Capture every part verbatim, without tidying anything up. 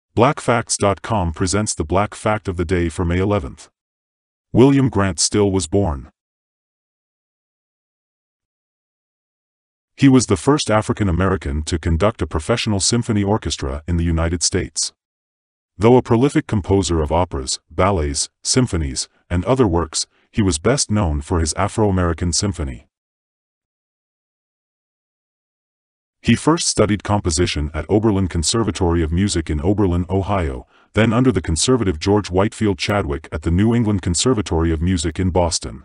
Black Facts dot com presents the Black Fact of the Day for May eleventh. William Grant Still was born. He was the first African American to conduct a professional symphony orchestra in the United States. Though a prolific composer of operas, ballets, symphonies, and other works, he was best known for his Afro-American Symphony. He first studied composition at Oberlin Conservatory of Music in Oberlin, Ohio, then under the conservative George Whitefield Chadwick at the New England Conservatory of Music in Boston.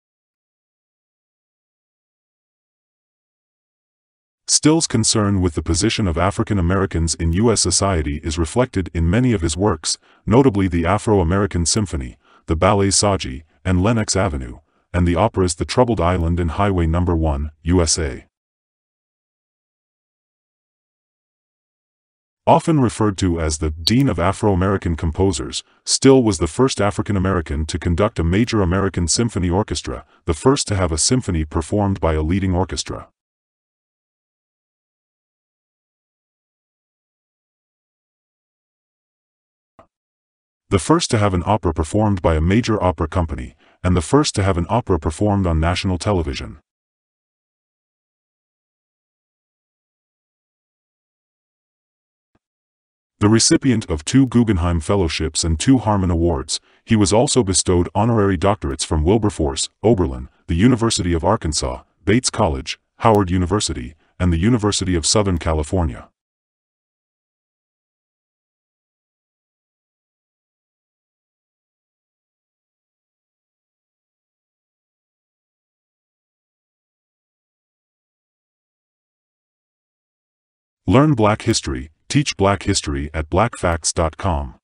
Still's concern with the position of African Americans in U S society is reflected in many of his works, notably the Afro-American Symphony, the ballet Saji, and Lenox Avenue, and the operas The Troubled Island and Highway Number one, U S A. Often referred to as the Dean of Afro-American Composers, Still was the first African American to conduct a major American symphony orchestra, the first to have a symphony performed by a leading orchestra. The first to have an opera performed by a major opera company, and the first to have an opera performed on national television. The recipient of two Guggenheim Fellowships and two Harmon Awards, he was also bestowed honorary doctorates from Wilberforce, Oberlin, the University of Arkansas, Bates College, Howard University, and the University of Southern California. Learn Black History, teach Black History at Black Facts dot com.